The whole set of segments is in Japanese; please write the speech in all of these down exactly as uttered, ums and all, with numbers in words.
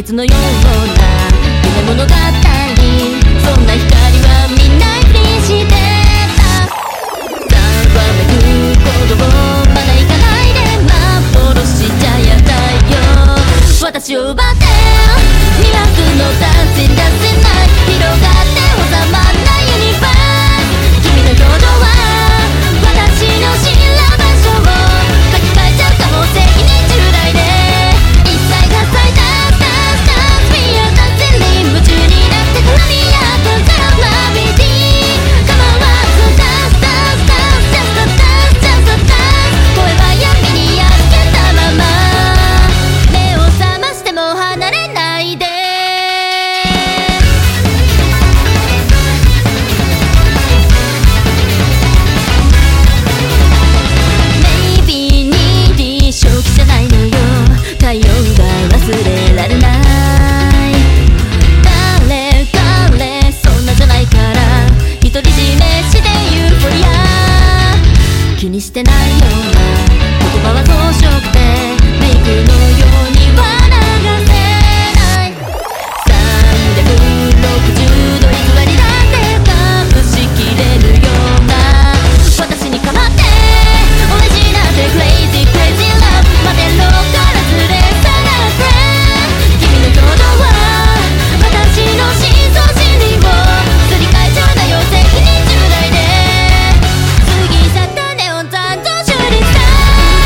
月のような夢物語、そんな光はみんなふりしてた。ざわめく鼓動、まだ行かないで、幻じゃやだよ。私を奪って魅惑のダンスに出せない、広がって収まらないユニバース。君の表情は私の知ら場所を書き換えちゃうかも、責任重大で一切が咲いたスタースタースピアダンスに夢中になってからにやっとゼログラビティ構わずダンスダンスダンスジャストダンスジャストダンス、声は闇にやっつけたまま目を覚ましても離れないで。Maybe に理想記じゃないのよ、太陽が忘れられない。誰誰そんなじゃないから、独り占めしてユーフォリア気にしてないような言葉は装飾でメイクのようには流せない。さんびゃくろくじゅうど偽りだって隠しきれるような私に構ってオリジナルでクレイジークレイジーラブまでロからずれさらせ、君の表情は私の真相心理をすり替えちゃうだよ、責任重大で過ぎ去ったネオン残像修理したい。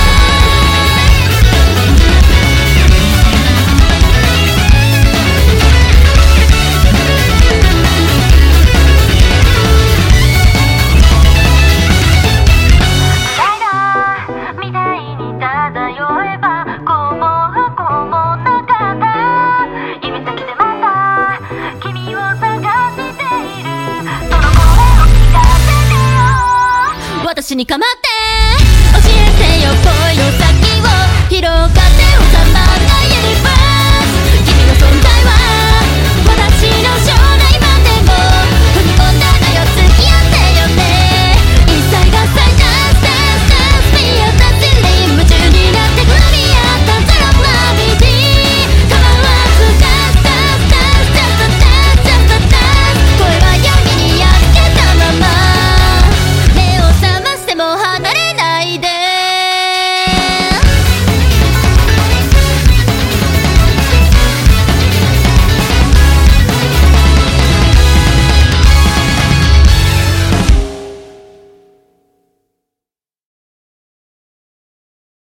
みたいに漂えばこうも不幸もなかった。指先でまた君を探している、その声を聞かせてよ。私に構って教えてよ、恋の先を広が